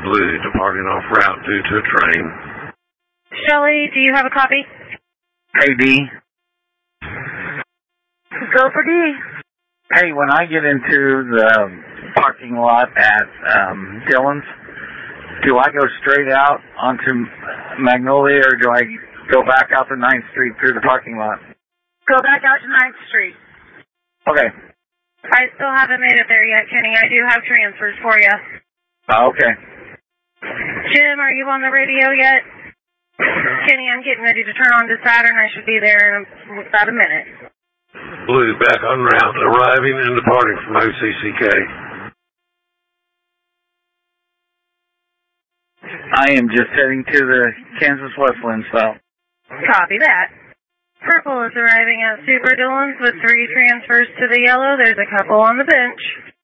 Blue departing off route due to a train. Shelley, do you have a copy? Hey, D. Go for D. Hey, when I get into the parking lot at Dillon's, do I go straight out onto Magnolia, or do I go back out to 9th Street through the parking lot? Go back out to 9th Street. Okay. I still haven't made it there yet, Kenny. I do have transfers for you. Okay. Jim, are you on the radio yet? Kenny, I'm getting ready to turn on to Saturn. I should be there in about a minute. Blue back en route, arriving and departing from OCCK. I am just heading to the Kansas Westland stop. Copy that. Purple is arriving at Super Dillon's with 3 transfers to the yellow. There's a couple on the bench.